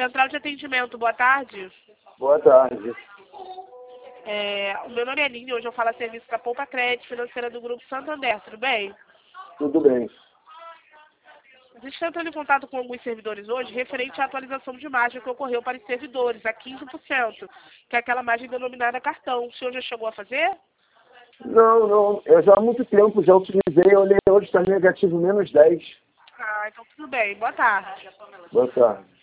Central de atendimento, boa tarde. Boa tarde. O meu nome é Aline, hoje eu falo a serviço da Poupa Crédito Financeira do Grupo Santander, tudo bem? Tudo bem. A gente está entrando em contato com alguns servidores hoje referente à atualização de margem que ocorreu para os servidores, a 15%, que é aquela margem denominada cartão. O senhor já chegou a fazer? Não. Eu já há muito tempo já utilizei, eu olhei hoje está negativo -10. Ah, então tudo bem. Boa tarde. Boa tarde.